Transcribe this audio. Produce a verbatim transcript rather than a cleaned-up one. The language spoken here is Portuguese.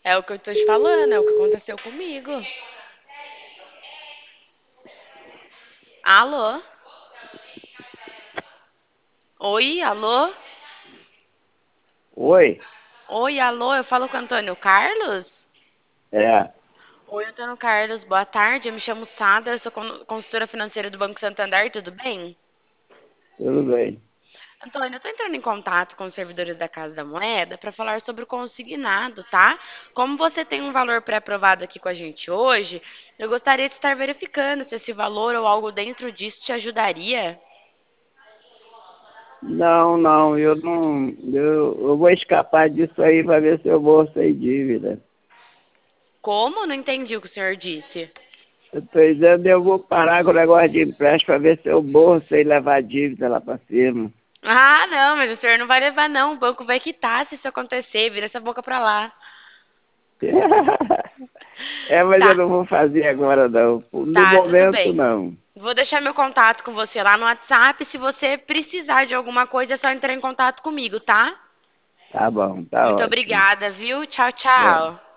É o que eu tô te falando, é o que aconteceu comigo. Alô? Oi, alô? Oi, Oi, alô, eu falo com o Antônio Carlos? é, Oi, Antônio Carlos, boa tarde. Eu me chamo Sandra, eu sou con- consultora financeira do Banco Santander, tudo bem? tudo bem. Antônio, eu estou entrando em contato com os servidores da Casa da Moeda para falar sobre o consignado, tá? Como você tem um valor pré-aprovado aqui com a gente hoje, eu gostaria de estar verificando se esse valor ou algo dentro disso te ajudaria. Não, não, eu não, eu, eu vou escapar disso aí para ver se eu vou sem dívida. Como? Não entendi o que o senhor disse. Eu estou dizendo, eu vou parar com o negócio de empréstimo para ver se eu morro sem levar dívida lá para cima. Ah, não, mas o senhor não vai levar, não. O banco vai quitar se isso acontecer. Vira essa boca pra lá. É, mas eu Tá, não vou fazer agora não. No tá, tudo momento bem. não. Vou deixar meu contato com você lá no WhatsApp. Se você precisar de alguma coisa, é só entrar em contato comigo, tá? Tá bom, tá Muito ótimo. obrigada, viu? Tchau, É. tchau.